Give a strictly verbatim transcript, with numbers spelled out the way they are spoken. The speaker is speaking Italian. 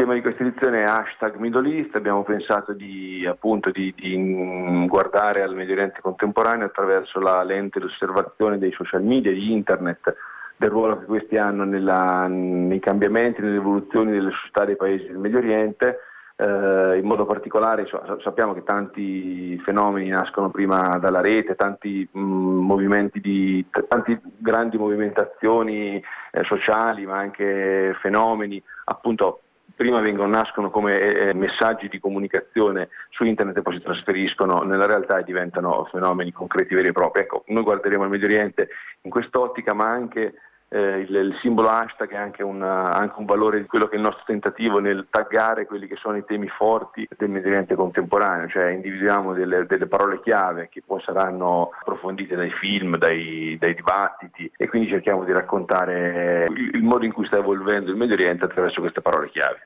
tema di questa edizione è hashtag Middle East. Abbiamo pensato di appunto di, di guardare al Medio Oriente contemporaneo attraverso la lente di osservazione dei social media, di internet, del ruolo che questi hanno nella, nei cambiamenti, nelle evoluzioni delle società dei paesi del Medio Oriente. Eh, in modo particolare cioè, sappiamo che tanti fenomeni nascono prima dalla rete, tanti mh, movimenti di t- tanti grandi movimentazioni eh, sociali, ma anche fenomeni appunto prima vengono nascono come eh, messaggi di comunicazione su internet e poi si trasferiscono nella realtà e diventano fenomeni concreti veri e propri. Ecco, noi guarderemo il Medio Oriente in quest'ottica, ma anche Eh, il, il simbolo hashtag è anche, una, anche un valore di quello che è il nostro tentativo nel taggare quelli che sono i temi forti del Medio Oriente contemporaneo, cioè individuiamo delle, delle parole chiave che poi saranno approfondite dai film, dai, dai dibattiti, e quindi cerchiamo di raccontare il, il modo in cui sta evolvendo il Medio Oriente attraverso queste parole chiave.